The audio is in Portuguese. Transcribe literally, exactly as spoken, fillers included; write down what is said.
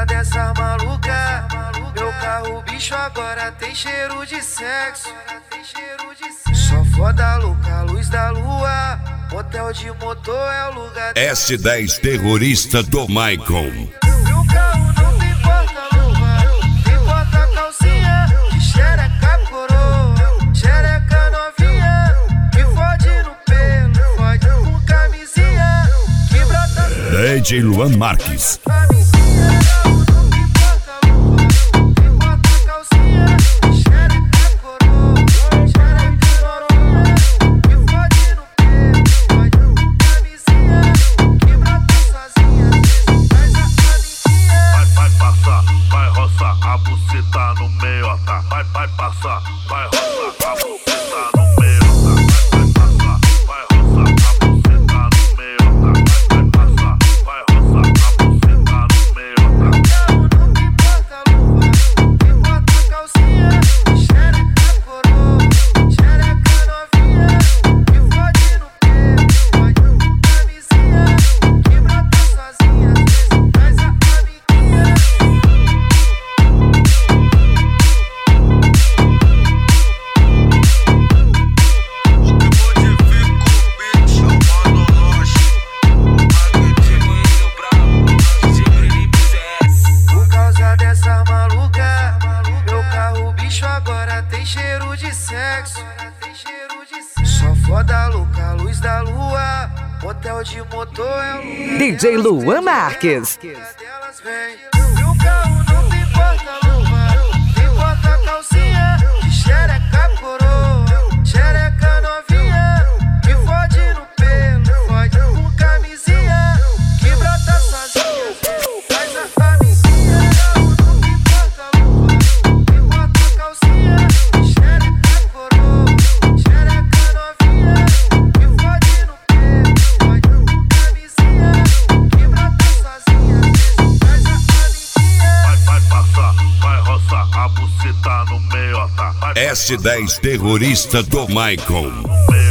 causa dessa maluca, meu carro bicho agora tem cheiro de sexo. Só foda louca, luz da lua, hotel de motor é o lugar. S dez terrorista do Michael. Meu carro não tem porta-luva, tem porta-calcinha, de xereca coroa, xereca novinha, me fode no pelo, fode com camisinha, que brota. D J Luan Marques. A buceta no meiota, vai, vai passar, vai roçar, a buceta no meiota, vai, vai passar, vai roçar, a buceta no meiota, vai, vai passar, vai roçar, a buceta no meiota. Carro não tem porta-luva, tem porta-calcinha, xereca coroa, xereca novinha, me fode no pelo, fode com camisinha, que brota sozinha, às vezes traz a amiguinha. Dessa maluca, meu carro bicho agora tem cheiro de sexo. Só foda louca, luz da lua, hotel de motor é o lugar. D J Luan Marques. Meu carro não tem porta-luva, tem porta-calcinha, de xereca coroa, xereca novinha, me fode no pelo, fode com camisinha, que brota sozinha, faz a família. A buceta no meiota, S dez terrorista do Michael.